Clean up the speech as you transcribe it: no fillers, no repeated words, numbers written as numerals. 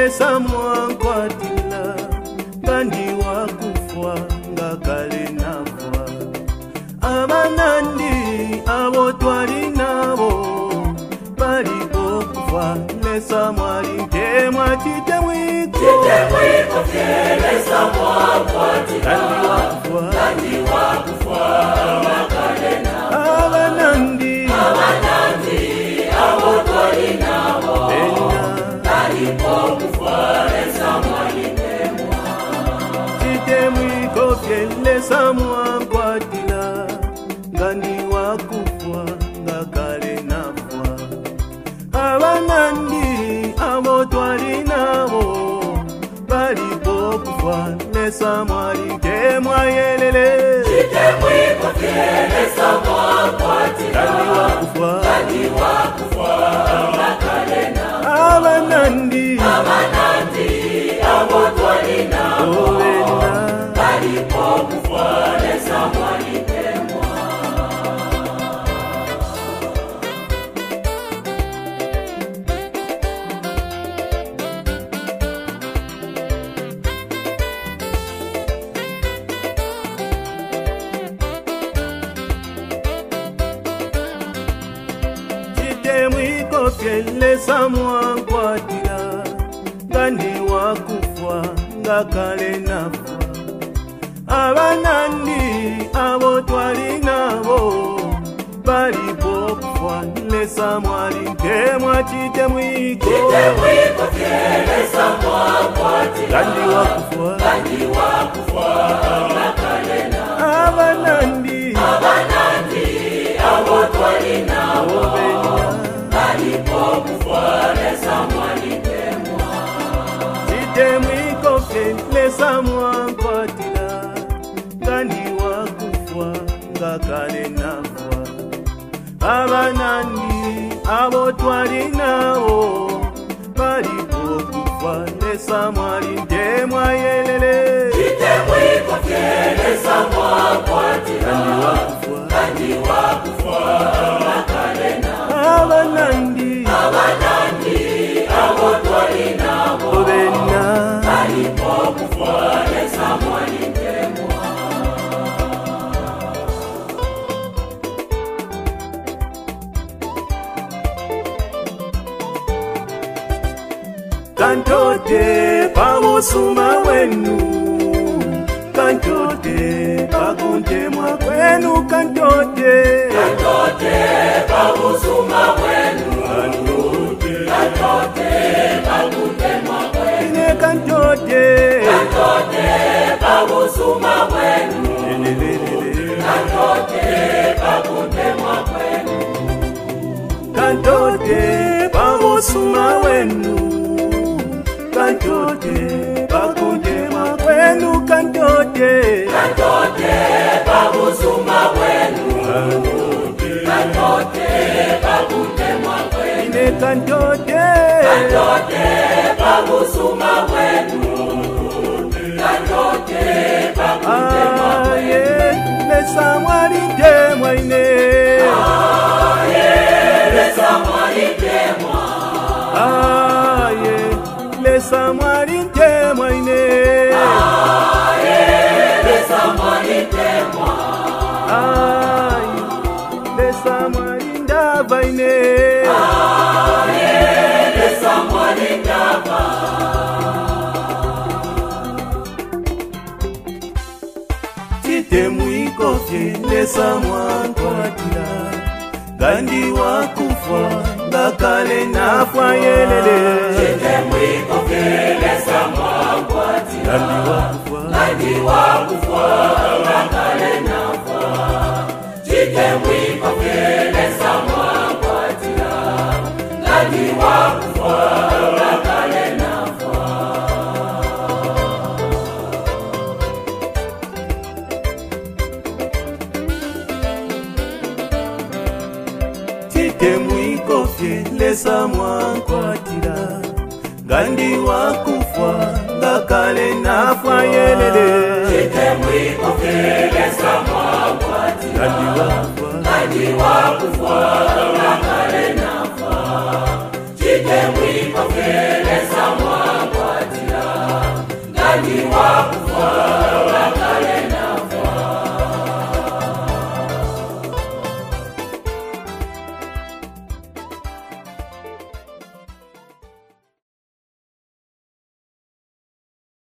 lesa mwankwatila kandi wakufwa ngakale nafwa abanandi abo twali nabo balipo kufwa lesa mwali ntemwa chitemwiko lesa mwankwatila kandi wakufwa ngakale nafwa abanandi abo twali nabo balipo kufwa lesa mwali ntemwa chitemwiko lesa mwankwatila kandi wakufwa ngakale nafwa abanandi abo twali nabo balipo kufwa lesa mwali ntemwa yelele chitemwiko lesa mwankwatila kandi wakufwa ngakale nafwa abanandi abo twali nabo balipo kufwa lesa mwali ntemwa chitemwiko lesa mwankwatila kandi wakufwa ngakale nafwa abanandi abo twali nabo balipo kufwa lesa mwali ntemwa chitemwiko lesa mwankwatila kandi wakufwa ngakale nafwa abanandi abo twali nabo balipo kufwa lesa mwali ntemwa chitemwiko lesa mwankwatila kandi wakufwa ngakale nafwa abanandi abo twali nabo balipo kufwa lesa mwali ntemwa yelele chitemwiko lesa mwankwatila kandi wakufwa ngakale nafwa abanandi abo twali nabo obena balipo kufwa lesa mwali ntemwa kantote pabusuma wenu kantote pakuntemwa kwenu kantote pabusuma wenu kantote pakuntemwa kwenu ine kantote pabusuma wenu kantote pakuntemwa kwenu kantote pabusuma wenu kantote pakuntemwa kwenu kantote pabusuma wenu kantote pakuntemwa kwenu ine kantote pabusuma wenu kantote pakuntemwa aye lesa mwali ntemwa ine lesa mwali ntemwa aye lesa mwali ntemwa ine lesa mwali ntemwa aye lesa mwali ndava ine lesa mwali ndava chitemwiko lesa mwankwatila kandi wakufwa ngakale nafwa yelele chitemwiko lesa mwankwatila kandi wakufwa ngakale nafwa chitemwiko lesa mwankwatila kandi wakufwa ngakale nafwa chitemwiko lesa mwankwatila kandi wakufwa ngakale nafwa yelele chitemwiko lesa mwankwatila kandi wakufwa kandi wakufwa ngakale